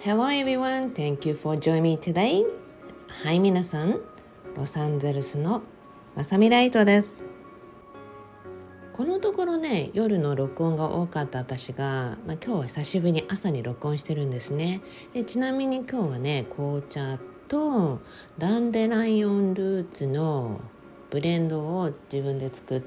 Hello everyone, thank you for joining me today. はい、皆さん、ロサンゼルスのまさみライトです。このところね、夜の録音が多かった私が、今日は久しぶりに朝に録音してるんですね。でちなみに今日はね、紅茶とダンデライオンルーツのブレンドを自分で作って、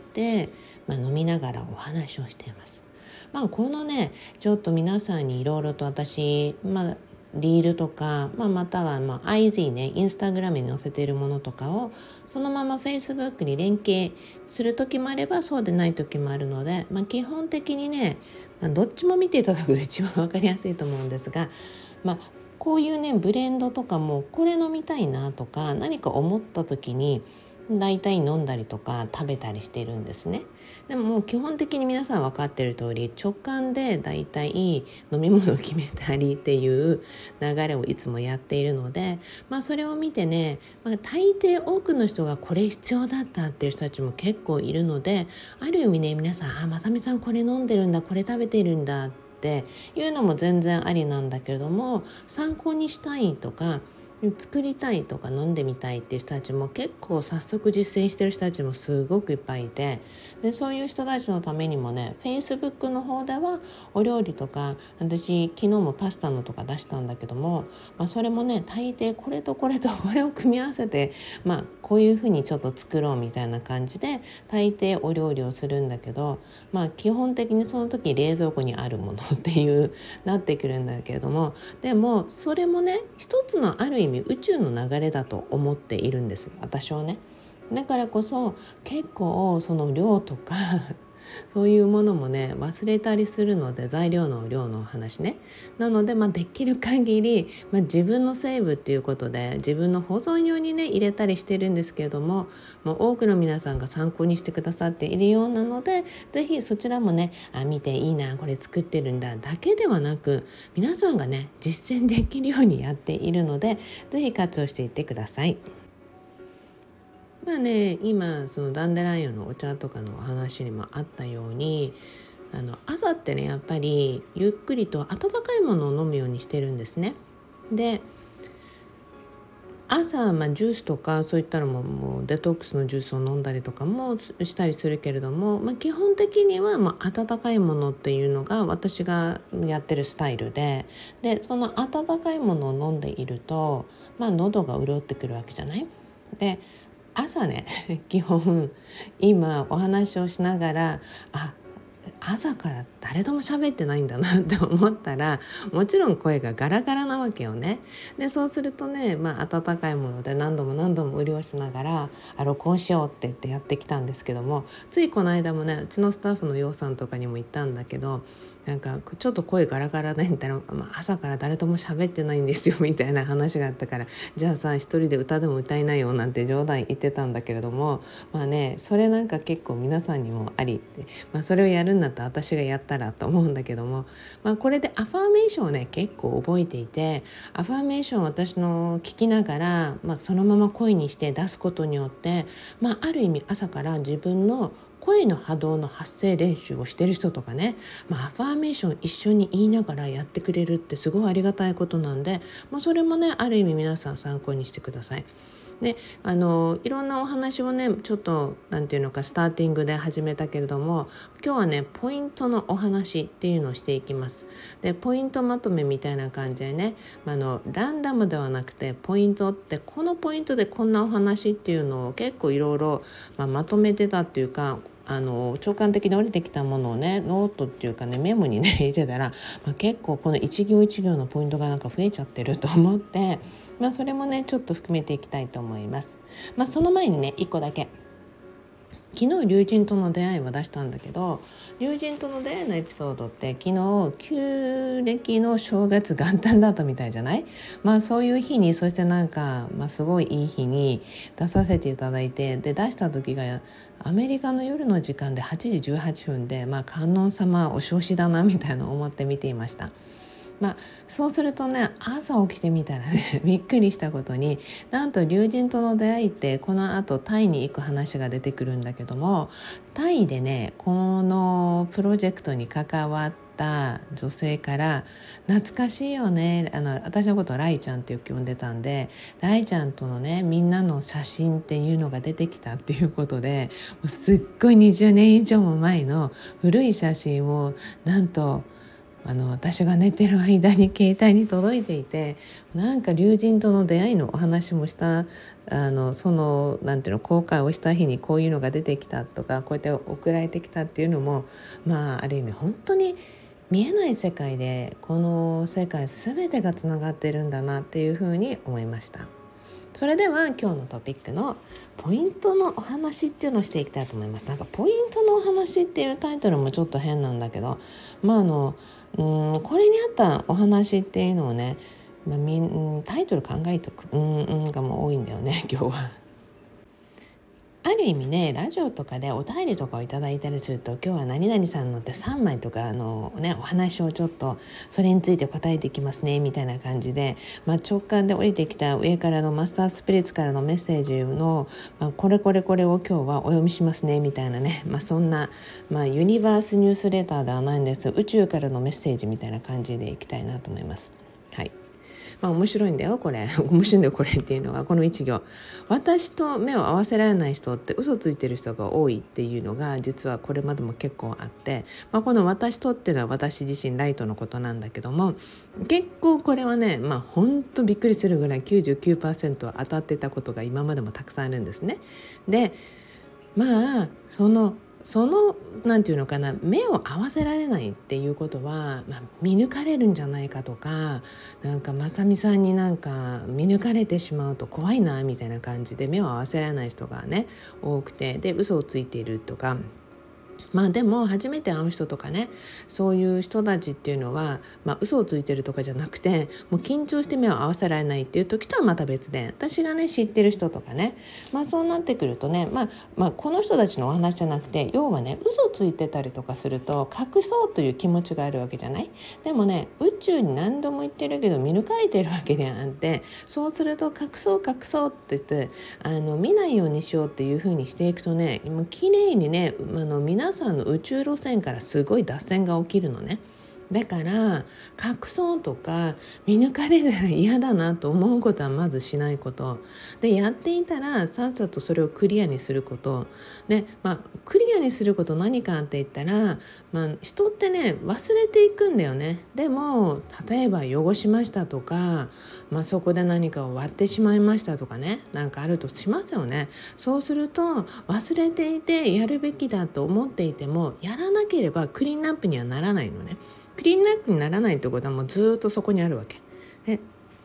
飲みながらお話をしています。このね、ちょっと皆さんにいろいろと私、リールとか、またはIZ ね、インスタグラムに載せているものとかをそのまま Facebook に連携する時もあればそうでない時もあるので、基本的にね、どっちも見ていただくと一番わかりやすいと思うんですが、こういうねブレンドとかもこれ飲みたいなとか何か思った時にだいたい飲んだりとか食べたりしているんですね。でももう基本的に皆さん分かっている通り直感でだいたい飲み物を決めたりっていう流れをいつもやっているので、それを見てね、大抵多くの人がこれ必要だったっていう人たちも結構いるので、ある意味ね、皆さんまさみさんこれ飲んでるんだ、これ食べてるんだっていうのも全然ありなんだけれども、参考にしたいとか作りたいとか飲んでみたいっていう人たちも結構早速実践してる人たちもすごくいっぱいいて、でそういう人たちのためにもね Facebook の方ではお料理とか、私昨日もパスタのとか出したんだけども、それもね大抵これとこれとこれを組み合わせて、こういうふうにちょっと作ろうみたいな感じで大抵お料理をするんだけど、基本的にその時冷蔵庫にあるものっていうなってくるんだけれども、でもそれもね一つのある意味宇宙の流れだと思っているんです、私はね。だからこそ結構その量とかそういうものもね忘れたりするので、材料の量の話ね。なのでできる限り、自分のセーブっていうことで自分の保存用にね入れたりしてるんですけれども、多くの皆さんが参考にしてくださっているようなので、ぜひそちらもね見ていいな、これ作ってるんだだけではなく、皆さんがね実践できるようにやっているので、ぜひ活用していってください。今そのダンデライオンのお茶とかのお話にもあったように、朝ってねやっぱりゆっくりと温かいものを飲むようにしてるんですね。で朝、ジュースとかそういったのもうデトックスのジュースを飲んだりとかもしたりするけれども、基本的には温かいものっていうのが私がやってるスタイルで、その温かいものを飲んでいると、喉が潤ってくるわけじゃない。で朝ね基本今お話をしながら朝から誰とも喋ってないんだなって思ったら、もちろん声がガラガラなわけよね。でそうするとね、温かいもので何度も何度も潤しながら録音しようって言ってやってきたんですけども、ついこの間もねうちのスタッフのようさんとかにも言ったんだけど、ちょっと声ガラガラねみたいな、朝から誰とも喋ってないんですよみたいな話があったから、じゃあさ一人で歌でも歌いなよなんて冗談言ってたんだけれども、それ結構皆さんにもありって、それをやるんだったら私がやったらと思うんだけども、これでアファーメーションをね結構覚えていて、アファーメーションを私の聞きながら、そのまま声にして出すことによって、ある意味朝から自分の声の波動の発声練習をしてる人とかね、アファーメーション一緒に言いながらやってくれるってすごいありがたいことなんで、それもねある意味皆さん参考にしてください。でいろんなお話をねちょっとなんていうのかスターティングで始めたけれども、今日はねポイントのお話っていうのをしていきます。でポイントまとめみたいな感じでね、ランダムではなくてポイントってこのポイントでこんなお話っていうのを結構いろいろまとめてたっていうか、直感的に降りてきたものをねノートっていうかねメモにね入れてたら、結構この一行一行のポイントが増えちゃってると思って、それもねちょっと含めていきたいと思います。その前にね一個だけ、昨日龍神との出会いを出したんだけど、龍神との出会いのエピソードって昨日旧暦の正月元旦だったみたいじゃない。そういう日に、そしてすごいいい日に出させていただいて、で出した時がアメリカの夜の時間で8時18分で、観音様お調子だなみたいな思って見ていました。そうするとね朝起きてみたらねびっくりしたことに、なんと龍神との出会いってこの後タイに行く話が出てくるんだけども、タイでねこのプロジェクトに関わっった女性から懐かしいよね、私のことをライちゃんってよく呼んでたんで、ライちゃんとのねみんなの写真っていうのが出てきたっていうことで、もうすっごい20年以上も前の古い写真をなんと私が寝てる間に携帯に届いていて、なんか龍神との出会いのお話もしたそのなんていうの公開をした日にこういうのが出てきたとか、こうやって送られてきたっていうのも、ある意味本当に見えない世界でこの世界全てがつながってるんだなっていうふうに思いました。それでは今日のトピックのポイントのお話っていうのをしていきたいと思います。なんかポイントのお話っていうタイトルもちょっと変なんだけど、これに合ったお話っていうのをね、タイトル考えておくがもう多いんだよね今日は。ある意味ね、ラジオとかでお便りとかをいただいたりすると、今日は何々さんのって3枚とかお話をちょっとそれについて答えていきますねみたいな感じで、直感で降りてきた上からのマスタースピリッツからのメッセージの、これを今日はお読みしますねみたいなね、そんな、ユニバースニュースレターではないんです。宇宙からのメッセージみたいな感じでいきたいなと思います。はい。面白いんだよこれ面白いんだよこれっていうのが、この一行、私と目を合わせられない人って嘘ついてる人が多いっていうのが実はこれまでも結構あって、この私とっていうのは私自身ライトのことなんだけども、結構これはねほんとびっくりするぐらい 99% 当たってたことが今までもたくさんあるんですね。でそのなんていうのかな、目を合わせられないっていうことは、見抜かれるんじゃないかとか、なんかまさみさんになんか見抜かれてしまうと怖いなみたいな感じで目を合わせられない人がね多くて、で嘘をついているとか、でも初めて会う人とかね、そういう人たちっていうのは、嘘をついてるとかじゃなくて、もう緊張して目を合わせられないっていう時とはまた別で、私がね知ってる人とかね、そうなってくるとね、この人たちのお話じゃなくて、要はね嘘ついてたりとかすると隠そうという気持ちがあるわけじゃない。でもね、宇宙に何度も言ってるけど見抜かれてるわけであって、そうすると隠そうって言って見ないようにしようっていう風にしていくとね、もう綺麗にね皆さんの宇宙路線からすごい脱線が起きるのね。だから隠そうとか見抜かれたら嫌だなと思うことはまずしないことで、やっていたらさっさとそれをクリアにすることで、クリアにすること何かって言ったら、人ってね忘れていくんだよね。でも例えば汚しましたとか、そこで何かを割ってしまいましたとかね、なんかあるとしますよね。そうすると忘れていてやるべきだと思っていても、やらなければクリーンアップにはならないのね。クリーンアップにならないってことはもうずっとそこにあるわけで、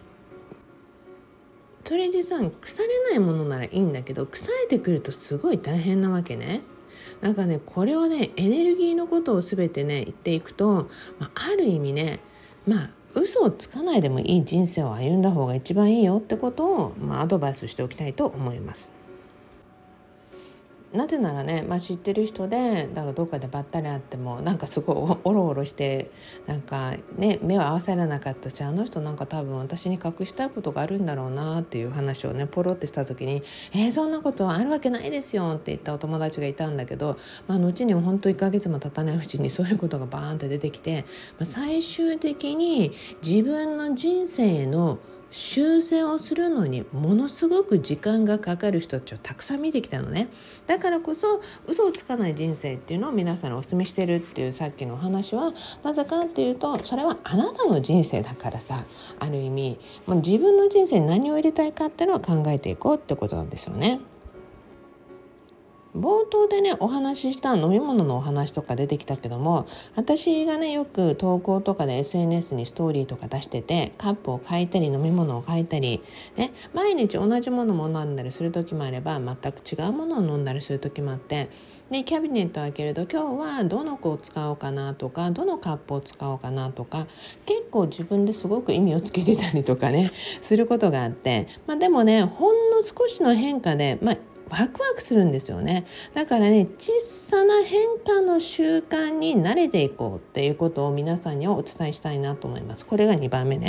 それでさ、腐れないものならいいんだけど、腐れてくるとすごい大変なわけね。なんかね、これはねエネルギーのことを全てね言っていくと、ある意味ね嘘をつかないでもいい人生を歩んだ方が一番いいよってことを、アドバイスしておきたいと思います。なぜならね、知ってる人でだからどっかでばったり会ってもなんかすごいおろおろしてなんかね目を合わせられなかったし、あの人なんか多分私に隠したいことがあるんだろうなっていう話をねポロってした時に、そんなことあるわけないですよって言ったお友達がいたんだけど、後にも本当1ヶ月も経たないうちにそういうことがバーンって出てきて、最終的に自分の人生の修正をするのにものすごく時間がかかる人たちをたくさん見てきたのね。だからこそ嘘をつかない人生っていうのを皆さんにお勧めしてるっていうさっきのお話は、なぜかっていうと、それはあなたの人生だからさ、ある意味もう自分の人生に何を入れたいかっていうのを考えていこうってことなんですよね。冒頭でねお話しした飲み物のお話とか出てきたけども、私がねよく投稿とかで SNS にストーリーとか出してて、カップを変えたり飲み物を変えたり、毎日同じものを飲んだりする時もあれば、全く違うものを飲んだりする時もあって、でキャビネットを開けると今日はどの子を使おうかなとか、どのカップを使おうかなとか、結構自分ですごく意味をつけてたりとかねすることがあって、でもねほんの少しの変化でワクワクするんですよね。だからね、小さな変化の習慣に慣れていこうっていうことを皆さんにお伝えしたいなと思います。これが2番目ね。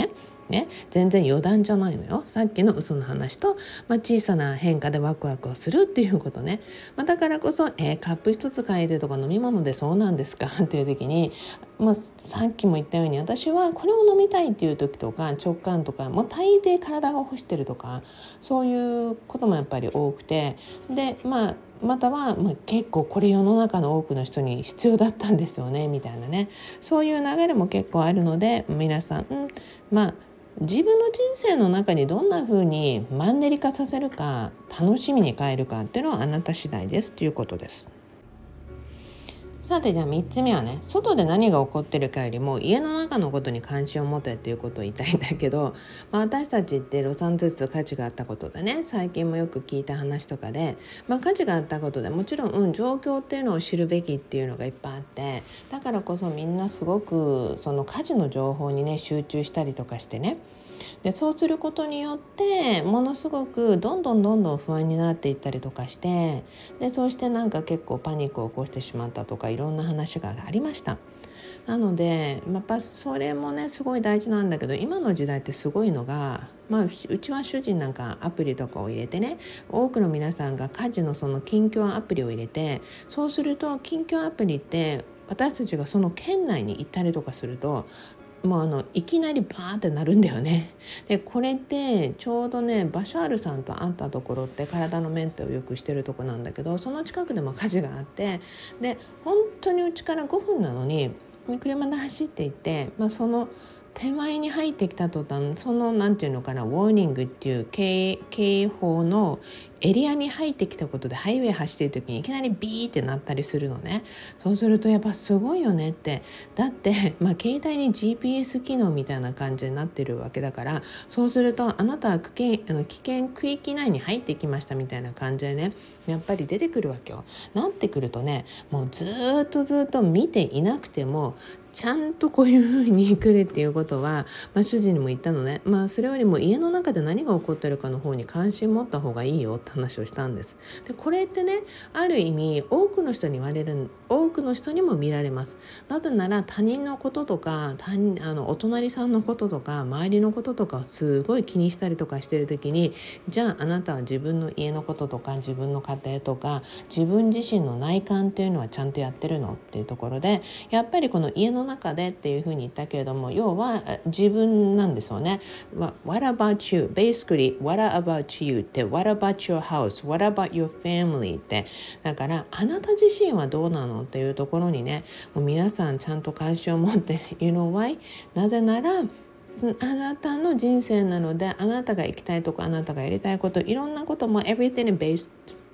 ね、全然余談じゃないのよ。さっきの嘘の話と、小さな変化でワクワクをするっていうことね、だからこそ、カップ一つ変えてとか飲み物でそうなんですかっていう時に、さっきも言ったように私はこれを飲みたいっていう時とか直感とかもう大抵体が欲してるとかそういうこともやっぱり多くて、でまたは、結構これ世の中の多くの人に必要だったんですよねみたいなね、そういう流れも結構あるので、皆さん、自分の人生の中にどんな風にマンネリ化させるか楽しみに変えるかっていうのはあなた次第ですということです。さてじゃあ3つ目はね、外で何が起こってるかよりも家の中のことに関心を持てっていうことを言いたいんだけど、私たちってロサンゼルス火事があったことでね、最近もよく聞いた話とかで、火事があったことでもちろん、状況っていうのを知るべきっていうのがいっぱいあって、だからこそみんなすごくその火事の情報にね集中したりとかしてね、でそうすることによってものすごくどんどん不安になっていったりとかして、でそうして結構パニックを起こしてしまったとかいろんな話がありました。なのでやっぱそれもねすごい大事なんだけど、今の時代ってすごいのが、うちは主人なんかアプリとかを入れてね、多くの皆さんが家事のその近況アプリを入れて、そうすると近況アプリって私たちがその県内に行ったりとかするといきなりバーってなるんだよね。でこれってちょうどねバシャールさんと会ったところって体のメンテをよくしてるとこなんだけど、その近くでも火事があって、で本当にうちから5分なのに車で走っていって、その手前に入ってきた途端、そのなんていうのかな、ウォーニングっていう警報のエリアに入ってきたことでハイウェイ走ってる時にいきなりビーってなったりするのね。そうするとやっぱすごいよねって、だって携帯に GPS 機能みたいな感じになってるわけだから、そうするとあなたは危険区域内に入ってきましたみたいな感じでね、やっぱり出てくるわけよ。なってくるとね、もうずっと見ていなくてもちゃんとこういう風に来るっていうことは、主人にも言ったのね。それよりも家の中で何が起こってるかの方に関心持った方がいいよって話をしたんです。でこれってね、ある意味多くの人に言われる、多くの人にも見られます。なぜなら他人のこととかお隣さんのこととか周りのこととかをすごい気にしたりとかしてる時に、じゃああなたは自分の家のこととか自分の家庭とか自分自身の内観っていうのはちゃんとやってるのっていうところで、やっぱりこの家の中でっていうふうに言ったけれども、要は自分なんですよね。What about you? Basically, what about you? って What about your house? What about your family? って、だからあなた自身はどうなのっていうところにね、もう皆さんちゃんと関心を持って You know why? なぜならあなたの人生なので、あなたが行きたいとこ、あなたがやりたいこと、いろんなことも everything based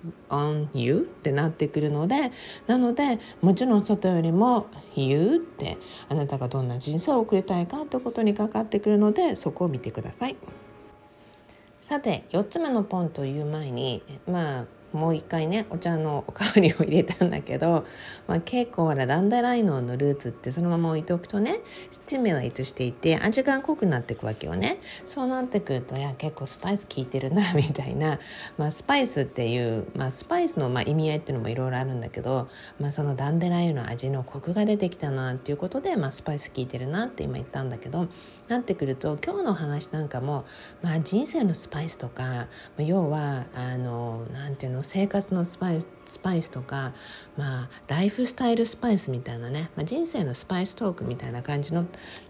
on you ってなってくるので、なのでもちろん外よりも you ってあなたがどんな人生を送りたいかってことにかかってくるので、そこを見てください。さて4つ目のポイントを言う前に、もう一回ねお茶のおかわりを入れたんだけど、結構ダンダライノのルーツってそのまま置いておくとねスチミュレートしていて味が濃くなっていくわけよね。そうなってくると結構スパイス効いてるなみたいな、スパイスっていう、スパイスの意味合いっていうのもいろいろあるんだけど、そのダンデライオの味のコクが出てきたなっていうことで、スパイス効いてるなって今言ったんだけど、なってくると今日の話なんかも、人生のスパイスとか、要はなんていうの、生活のスパイスとか、ライフスタイルスパイスみたいなね、人生のスパイストークみたいな感じの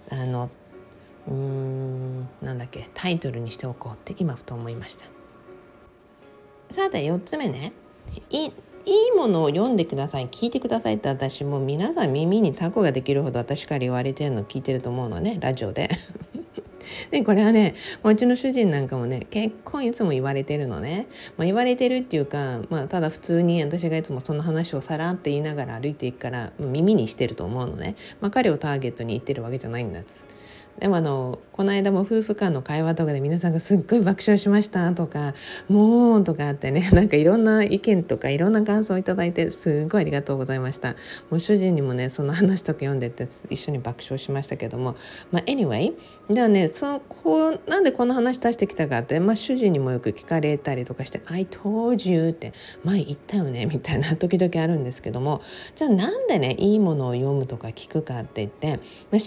なんだっけ、タイトルにしておこうって今ふと思いました。さて4つ目ね、いいものを読んでください、聞いてくださいって、私もう皆さん耳にタコができるほど私から言われてるの聞いてると思うのね、ラジオででこれはね、うちの主人なんかもね結構いつも言われてるのね。言われてるっていうか、ただ普通に私がいつもその話をさらって言いながら歩いていくから耳にしてると思うのね。彼をターゲットに言ってるわけじゃないんだ。でもこの間も夫婦間の会話とかで皆さんがすっごい爆笑しましたとかもうとかあってね、いろんな意見とかいろんな感想をいただいてすごいありがとうございました。もう主人にもねその話とか読んでって一緒に爆笑しましたけども、anyway ではね、なんでこの話出してきたかって、主人にもよく聞かれたりとかして I told you って前言ったよねみたいな時々あるんですけども、じゃあなんでねいいものを読むとか聞くかって言って、シンプ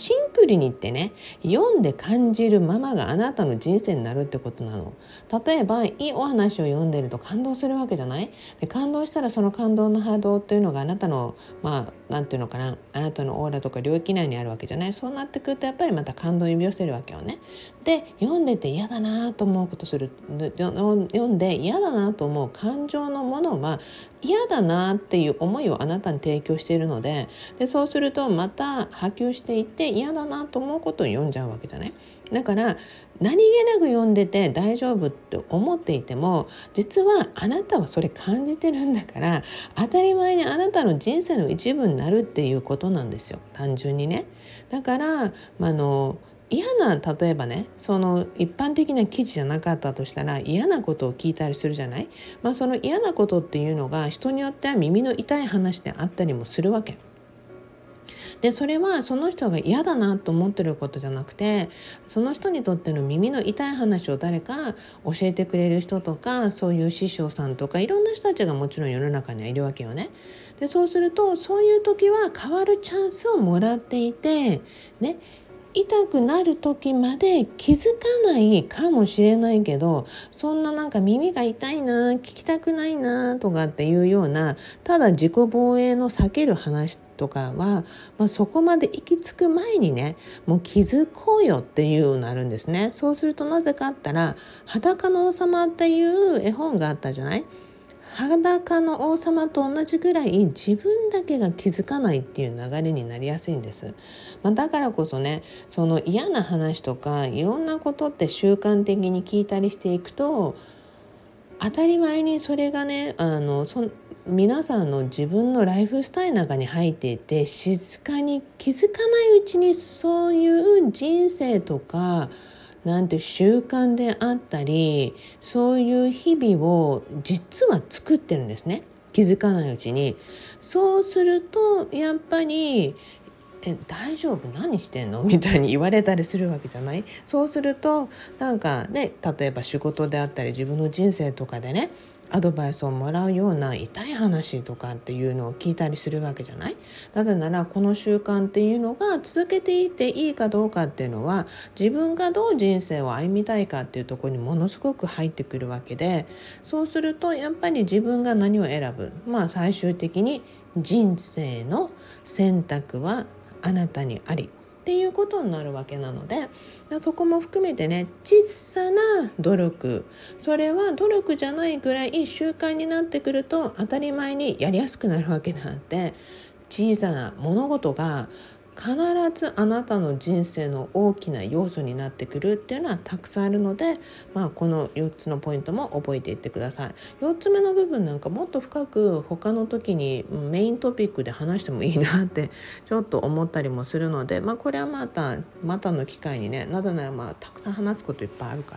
ブリに行ってね、読んで感じるままがあなたの人生になるってことなの。例えばいいお話を読んでると感動するわけじゃない。で感動したらその感動の波動っていうのがあなたのなんていうのかな、あなたのオーラとか領域内にあるわけじゃない。そうなってくるとやっぱりまた感動を呼び寄せるわけよね。で読んでて嫌だなと思うことする、読んで嫌だなと思う感情のものは嫌だなっていう思いをあなたに提供しているので、そうするとまた波及していって嫌だなと思うことを読んじゃうわけじゃない。だから何気なく読んでて大丈夫って思っていても、実はあなたはそれ感じてるんだから、当たり前にあなたの人生の一部になるっていうことなんですよ、単純にね。だから嫌な、例えばね、その一般的な記事じゃなかったとしたら嫌なことを聞いたりするじゃない。その嫌なことっていうのが人によっては耳の痛い話であったりもするわけで、それはその人が嫌だなと思ってることじゃなくて、その人にとっての耳の痛い話を誰か教えてくれる人とか、そういう師匠さんとかいろんな人たちがもちろん世の中にはいるわけよね。でそうするとそういう時は変わるチャンスをもらっていてね、痛くなる時まで気づかないかもしれないけど、そんななんか耳が痛いな、聞きたくないなとかっていうような、ただ自己防衛の避ける話とかは、そこまで行き着く前にね、もう気づこうよっていうようになるんですね。そうするとなぜかあったら、裸の王様っていう絵本があったじゃない。裸の王様と同じぐらい自分だけが気づかないっていう流れになりやすいんです。だからこそね、その嫌な話とかいろんなことって習慣的に聞いたりしていくと、当たり前にそれがね、皆さんの自分のライフスタイルの中に入っていて、静かに気づかないうちにそういう人生とかなんて習慣であったり、そういう日々を実は作ってるんですね、気づかないうちに。そうするとやっぱり大丈夫、何してんのみたいに言われたりするわけじゃない。そうするとなんかね、例えば仕事であったり自分の人生とかでね、アドバイスをもらうような痛い話とかっていうのを聞いたりするわけじゃない。なぜならこの習慣っていうのが続けていっていいかどうかっていうのは、自分がどう人生を歩みたいかっていうところにものすごく入ってくるわけで、そうするとやっぱり自分が何を選ぶ、最終的に人生の選択はあなたにありっていうことになるわけなので、そこも含めてね、小さな努力、それは努力じゃないぐらい習慣になってくると当たり前にやりやすくなるわけなんで、小さな物事が必ずあなたの人生の大きな要素になってくるっていうのはたくさんあるので、この4つのポイントも覚えていってください。4つ目の部分なんかもっと深く他の時にメイントピックで話してもいいなってちょっと思ったりもするので、これはまたの機会にね、なぜならたくさん話すこといっぱいあるから。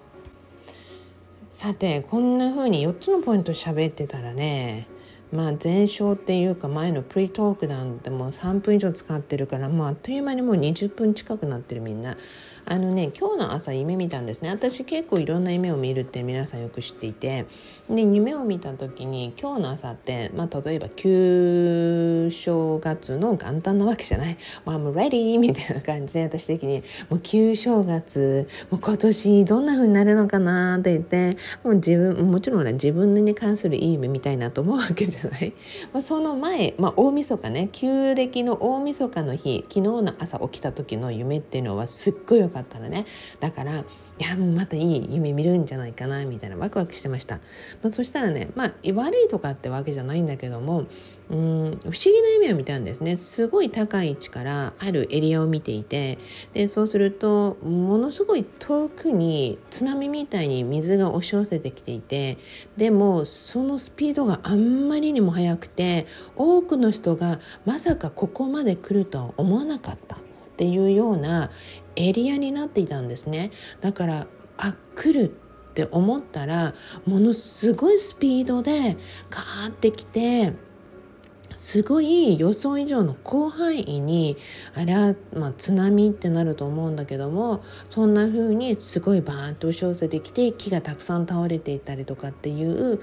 さて、こんな風に4つのポイント喋ってたらね、前章っていうか前のプリトークなんてもう3分以上使ってるから、あっという間にもう20分近くなってる。みんな今日の朝夢見たんですね。私結構いろんな夢を見るって皆さんよく知っていて、で夢を見た時に今日の朝って、例えば旧正月の元旦なわけじゃない。I'm ready みたいな感じで、私的にもう旧正月、もう今年どんな風になるのかなって言って、もちろん自分に関するいい夢見たいなと思うわけじゃない。その前、大晦日ね、旧暦の大晦日の日、昨日の朝起きた時の夢っていうのはすっごい良かったのね。だからいやまたいい夢見るんじゃないかなみたいなワクワクしてました。そしたらね、悪いとかってわけじゃないんだけども、不思議な夢を見たんですね。すごい高い位置からあるエリアを見ていて、でそうするとものすごい遠くに津波みたいに水が押し寄せてきていて、でもそのスピードがあんまりにも速くて、多くの人がまさかここまで来るとは思わなかったっていうようなエリアになっていたんですね。だから来るって思ったらものすごいスピードでガーってきて、すごい予想以上の広範囲にあれは津波ってなると思うんだけども、そんな風にすごいバーッと押し寄せてきて木がたくさん倒れていたりとかっていう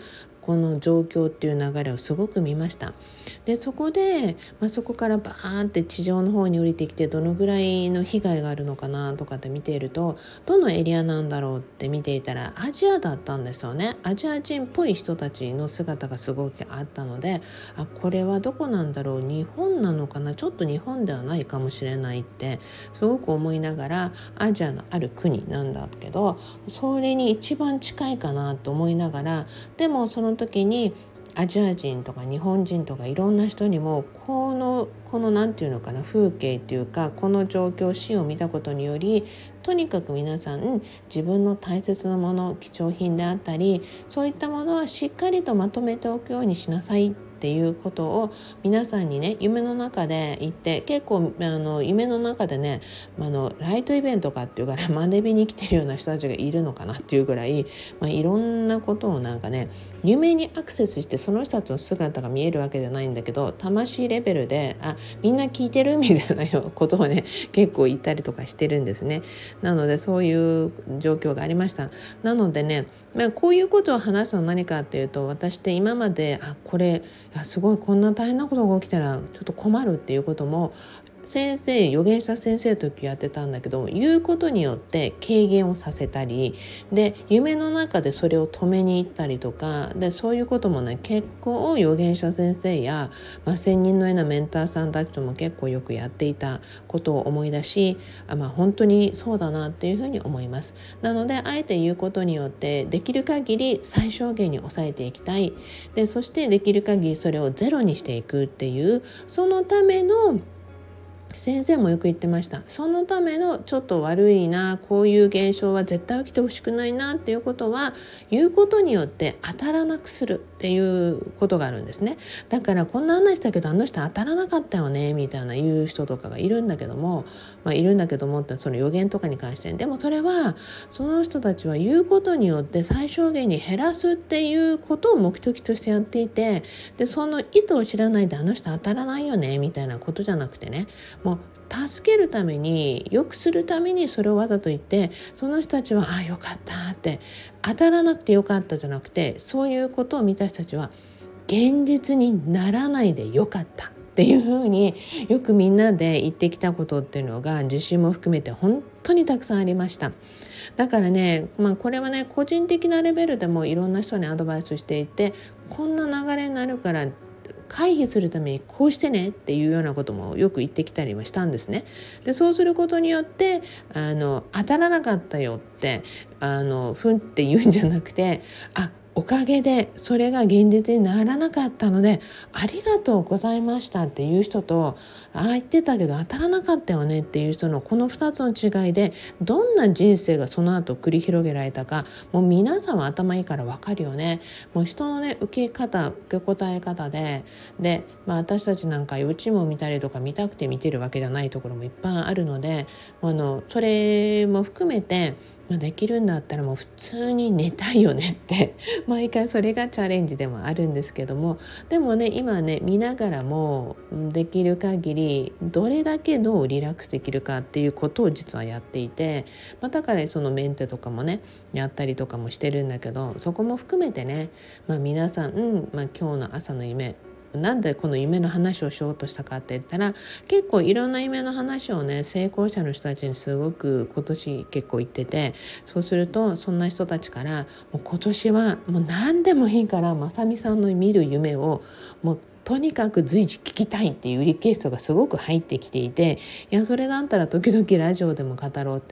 この状況っていう流れをすごく見ました。でそこで、そこからバーンって地上の方に降りてきてどのぐらいの被害があるのかなとかって見ていると、どのエリアなんだろうって見ていたらアジアだったんですよね。アジア人っぽい人たちの姿がすごくあったので、これはどこなんだろう、日本なのかな、ちょっと日本ではないかもしれないってすごく思いながら、アジアのある国なんだけどそれに一番近いかなと思いながら、でもその時にアジア人とか日本人とかいろんな人にもこのなんていうのかな、風景っていうかこの状況シーンを見たことにより、とにかく皆さん自分の大切なもの、貴重品であったりそういったものはしっかりとまとめておくようにしなさいっていうことを皆さんにね、夢の中で言って、結構夢の中でね、ライトイベントかっていうからマネビに来てるような人たちがいるのかなっていうぐらい、いろんなことをなんかね、夢にアクセスしてその人たちの姿が見えるわけじゃないんだけど、魂レベルでみんな聞いてるみたいなことをね結構言ったりとかしてるんですね。なのでそういう状況がありました。なのでね、こういうことを話すのは何かっていうと、私って今まですごいこんな大変なことが起きたらちょっと困るっていうことも預言者先生とやってたんだけど、言うことによって軽減をさせたりで、夢の中でそれを止めに行ったりとかで、そういうこともね結構預言者先生や、千人のようなメンターさんたちとも結構よくやっていたことを思い出し、本当にそうだなっていうふうに思います。なのであえて言うことによってできる限り最小限に抑えていきたい。でそしてできる限りそれをゼロにしていくっていう、そのための先生もよく言ってました。そのためのちょっと悪いな、こういう現象は絶対起きてほしくないなっていうことは言うことによって当たらなくするっていうことがあるんですね。だからこんな話したけどあの人当たらなかったよねみたいな言う人とかがいるんだけども、ってその予言とかに関して、でもそれはその人たちは言うことによって最小限に減らすっていうことを目的としてやっていて、でその意図を知らないであの人当たらないよねみたいなことじゃなくてね、もう助けるために良くするためにそれをわざと言って、その人たちはよかったって、当たらなくてよかったじゃなくて、そういうことを見た人たちは現実にならないでよかったっていうふうによくみんなで言ってきたことっていうのが自信も含めて本当にたくさんありました。だからね、これはね個人的なレベルでもいろんな人にアドバイスしていて、こんな流れになるから回避するためにこうしてねっていうようなこともよく言ってきたりはしたんですね。でそうすることによって当たらなかったよってふんって言うんじゃなくて、おかげでそれが現実にならなかったのでありがとうございましたっていう人と、言ってたけど当たらなかったよねっていう人のこの2つの違いで、どんな人生がその後繰り広げられたか、もう皆さんは頭いいから分かるよね。もう人のね受け答え方で、私たちなんか予知夢を見たりとか見たくて見てるわけじゃないところもいっぱいあるので、それも含めてできるんだったらもう普通に寝たいよねって毎回それがチャレンジでもあるんですけども、でもね今ね見ながらもできる限りどれだけどうリラックスできるかっていうことを実はやっていて、だからそのメンテとかもねやったりとかもしてるんだけど、そこも含めてね、皆さん、今日の朝の夢なんでこの夢の話をしようとしたかって言ったら、結構いろんな夢の話をね成功者の人たちにすごく今年結構言ってて、そうするとそんな人たちからもう今年はもう何でもいいからまさみさんの見る夢をもうとにかく随時聞きたいっていうリクエストがすごく入ってきていて、それだったら時々ラジオでも語ろうって、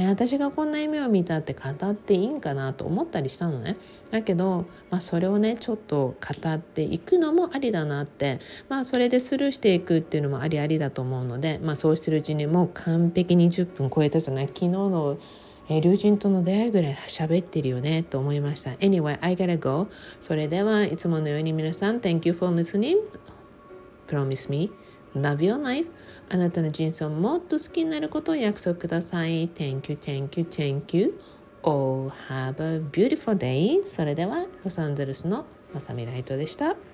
私がこんな夢を見たって語っていいんかなと思ったりしたのね。だけど、それをねちょっと語っていくのもありだなって、それでスルーしていくっていうのもありだと思うので、そうしてるうちにもう完璧に10分超えたじゃない、昨日の龍神との出会いぐらい喋ってるよねと思いました。 Anyway, I gotta go. それではいつものように皆さん Thank you for listening. Promise me love your life. あなたの人生をもっと好きになることを約束ください。 Thank you, thank you, thank you. Oh, have a beautiful day. それではロサンゼルスのまさみライトでした。